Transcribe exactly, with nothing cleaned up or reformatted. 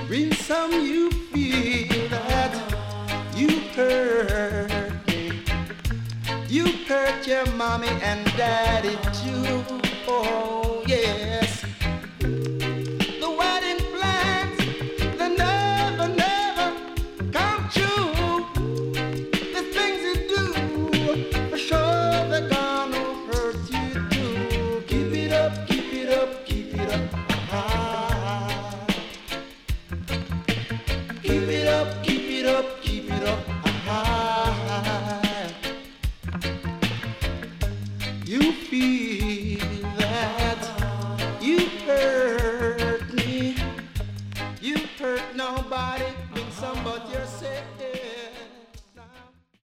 Bring some you feel that you hurt me. You hurt your mommy and daddy too. Oh yes. The wedding plans, they never, never come true. The things you do, for sure they're gonna hurt you too. Keep it up, keep it up, keep it up. Ah. Keep it up, keep it up, keep it up. Ah. You feel that you hurt me. You hurt nobody, been some but yourself.